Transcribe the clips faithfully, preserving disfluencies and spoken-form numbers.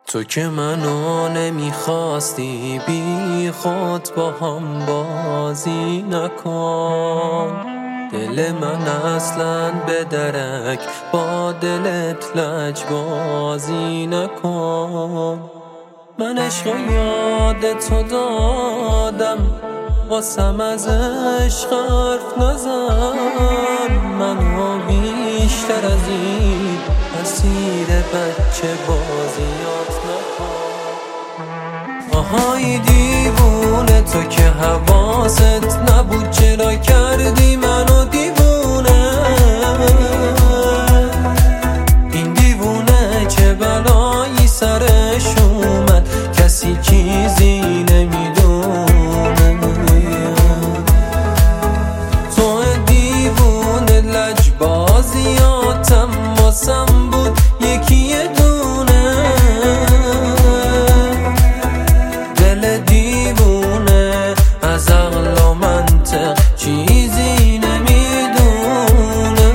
تو که منو نمیخواستی بی خود با هم بازی نکن. دل من اصلا به درک با دلت لج بازی نکن. من عشق یاد تو دادم واسم از عشق حرف نزن. منو بیشتر از این اسیر بچه بازیات نکن. آهای دیوونه تو که حواست نبود چرا کردی منو دیوونه. این دیوونه چه بلایی سرش اومد کسی چیزی نمیدونه. تو دیوونه لج بازیاتم واسم بود یکی دونه. دل دیوونه از عقل و منطق چیزی نمیدونه.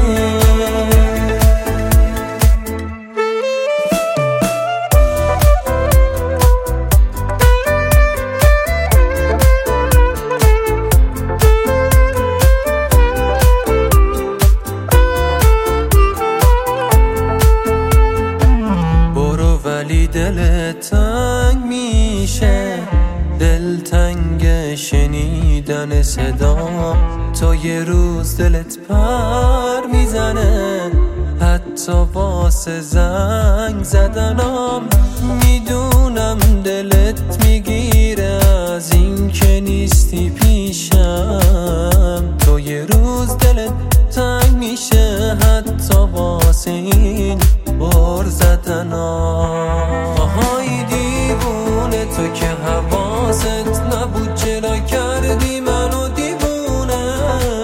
برو ولی دل تنگ میشه، دل تنگ شنیدن صدا. تو یه روز دلت پر میزنه حتی واسه زنگ زدنم. میدونم دلت میگیره از این که نیستی پیشم. تو یه روز دلت تنگ میشه حتی واسه این بر زدنم. آهای دیوونه تو که حواست نبود چرا کردی منو دیوونه.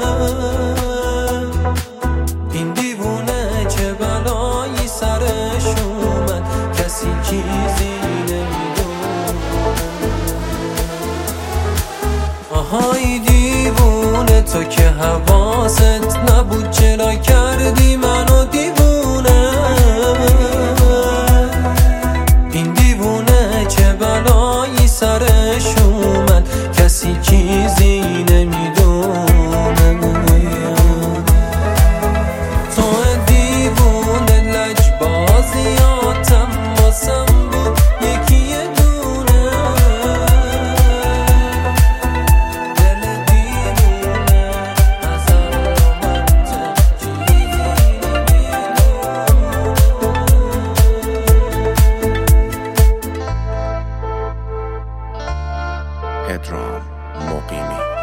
این دیوونه چه بلایی سرش اومد کسی چیزی نمیدونه. آهای دیوونه تو که حواست نبود چرا کردی منو دیوونه. این دیوونه چه بلایی سرش اومد کسی چیزی نمیدونه. تو دیوونه لج بازیاتم واسم بود یکی دونه. دل دیوونه از عقل و منطق چیزی نمیدونه. پدرام مقیمی